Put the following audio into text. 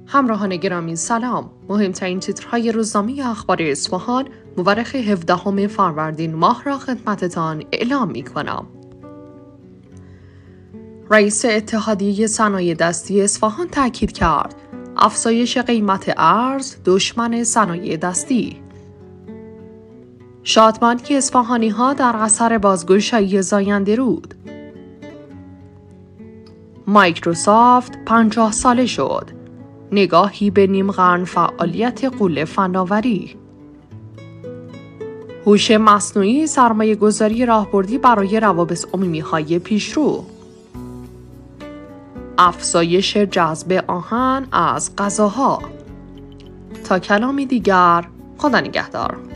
همراهان گرامی سلام. مهمترین تیترهای روزنامه اخبار اصفهان مورخ 17 فروردین ماه را خدمتتان اعلام می‌کنم. رئیس اتحادیه صنایع دستی اصفهان تاکید کرد افزایش قیمت ارز دشمن صنایع دستی. شادمانی اصفهانی‌ها در اثر بازگشایی زاینده‌رود. مایکروسافت 50 ساله شد. نگاهی به نیم قرن فعالیت غوله فناوری. هوش مصنوعی سرمایه گذاری راهبردی برای روابط عمومی‌های پیشرو. افزایش جذب آهن از غذاها. تا کلامی دیگر، خدا نگهدار.